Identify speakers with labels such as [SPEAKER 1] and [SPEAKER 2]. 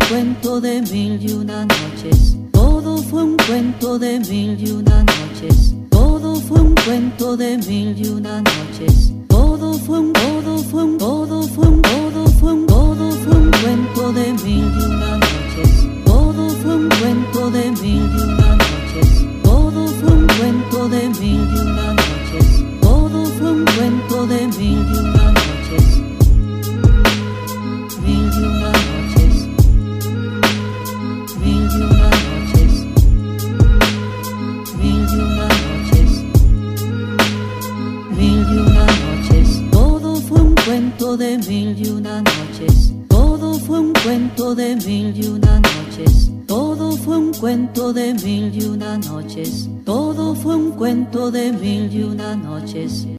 [SPEAKER 1] cuento de mil y una noches. Todo fue un cuento de mil y una noches. Todo fue un cuento de mil y una noches. Todo fue un cuento de mil y una noches. Todo fue un cuento de mil y una noches. Todo fue un cuento de mil y una noches. Todo fue un cuento de mil y una noches. Mil y una noches. Mil y una noches. Mil y una noches. Mil y una noches. Todo fue un cuento de mil y una noches. Todo fue un cuento de mil y una noches. Todo fue un cuento de mil y una noches. Todo fue un cuento de mil y una noches.